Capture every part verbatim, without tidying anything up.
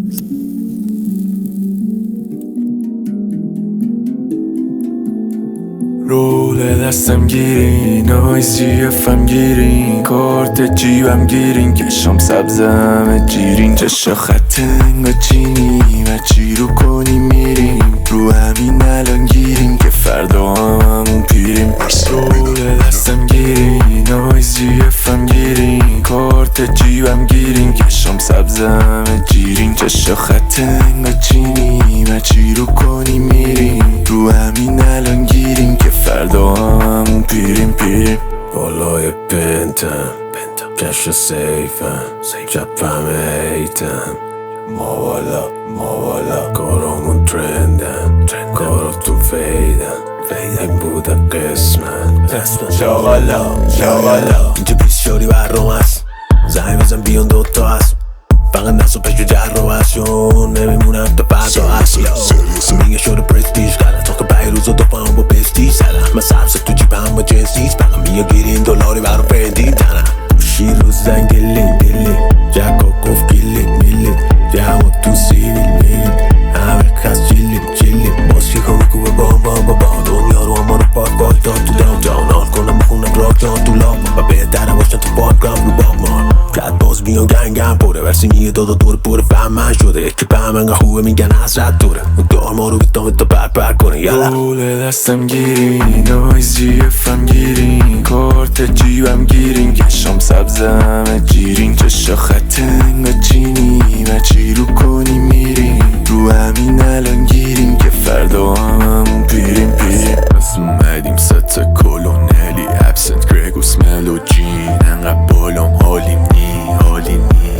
رول دستم گیرین، نایزی افم گیرین، کارت جیبم گیرین، کشم سبزم جیرین، چشا خط انگا چینی و چی رو کنی میریم، رو همین الان گیرین که فردا هممون پیریم. رول دستم گیرین، نایزی افم گیرین، کارت جیبم گیرین، کشم سبزم جیرین، چشا خط انگا چینی و چی رو کنی میریم، رو همین الان گیرین که فردا هممون پیریم پیریم. بالای پنتم کش سیفم چپم ایتم، ما بالا ما بالا کارامون ترندم، کارا تو فیدم، این بوده قسمت شاغالا شاغالا. اینجا بیس شوری برام هست، زنگ بزن بیان دوتا هست، فقط نسو پشت جر رو هست، چون نمیمونم تا فردا هست. میگه شده پرستیج کردن تا که بای روزا دو پاهم با پستیج زدن، من سبز تو جیبم با جنس نیست، فقط میگه گیرین دلاری برام پرندی تنم، گوشی رو زنگ دلین دلین، جکا گفت گیلین میلین، جمع تو سیویل میلین، همه کس چیلین چیلین، باز که کنه کوبه بام بام بام بام، دنیا رو اما رو پاک پاک داد تو دام جان، حال کنم بخونم راک جان تو لام، و بهتره باشن تو پاکرام رو باب مان، کت باز میان گنگم پره، ورسی نیه دادا دور پره فهمن شده، یکی به من خوبه میگن حضرت دوره، دار ما رو بیتام تا پر پر کنه یالا. رول دستم گیرین، نایزی افم گیرین، کارت جیبم گیرین، کشم سبزم جیرین، چشا خط انگا چینی و چی رو کنی میریم، رو همین الان گیرین که فردا هممون پیریم پیریم. پس اومدیم ستا کلونلی، ابسنت گرگوس ملو جین، انقدر بالام حالیم نی حالی نی،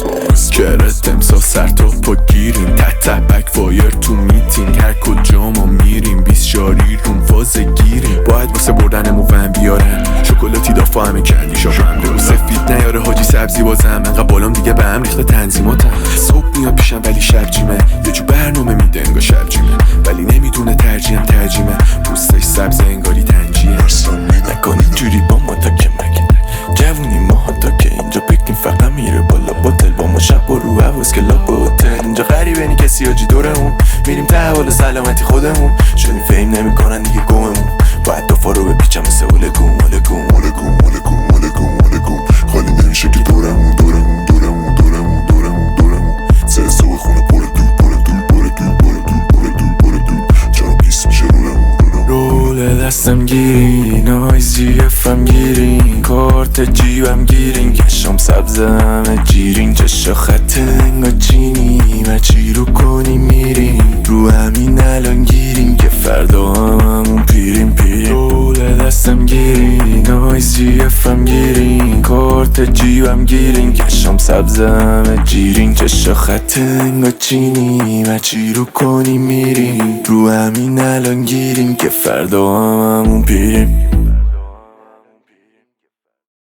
کرت امسا سر تا پا گیریم، تحت بک فایر تو میتینگ، هر کجا ما میریم بیس شاری روم فاز گیریم، باید واسه بردنمو ون بیارن، شکلاتی دافا همه کردی شاشم رو سفید نیاره حاجی سبزی بازم، انقدر بالام دیگه به هم ریخته تنظیماتم، صبح میاد پیشم ولی شب جیمه، یه جو برنامه میده انگار شب جیمه، ولی نمیدونه ترجیحم ترجیمه، پوستش سبز انگاری تنجیه، نکن اینجوری با ما تا که مگه جوونی ما تا که اینجا بکنیم فقط میره بالا با دل با ما شب و رو حواز که لاب با هتل، اینجا غریبه نی کسی آجی دورمون، میریم ته حال سلامتی خودمون، شدیم فهم نمی کنن دیگه گممون، باید دفا رو بپیچم مثل اولگون اولگون اولگون اولگون اولگون اولگون، خالی نمیشه که دورمون دورمون دورمون دورمون دورمون دورمون، سه صبح خونه پر دور پر دور پر دور پر دور پر دور پر دور، چرا بیس میشه رولمون. رول دستم گیرین، نایزی افم گیرین، کارت جیبم گیرین، کشم سبزم جیرین، چشا خط انگا چینی و چی رو کنی میریم، رو همین الان گیرین که فردا هممون پیریم پیریم. رول دستم گیرین، نایزی افم گیرین، کارت جیبم گیرین، کشم سبزم جیرین، چشا خط انگا چینی و چی رو کنی میریم، رو همین الان گیرین که فردا هممون پیریم.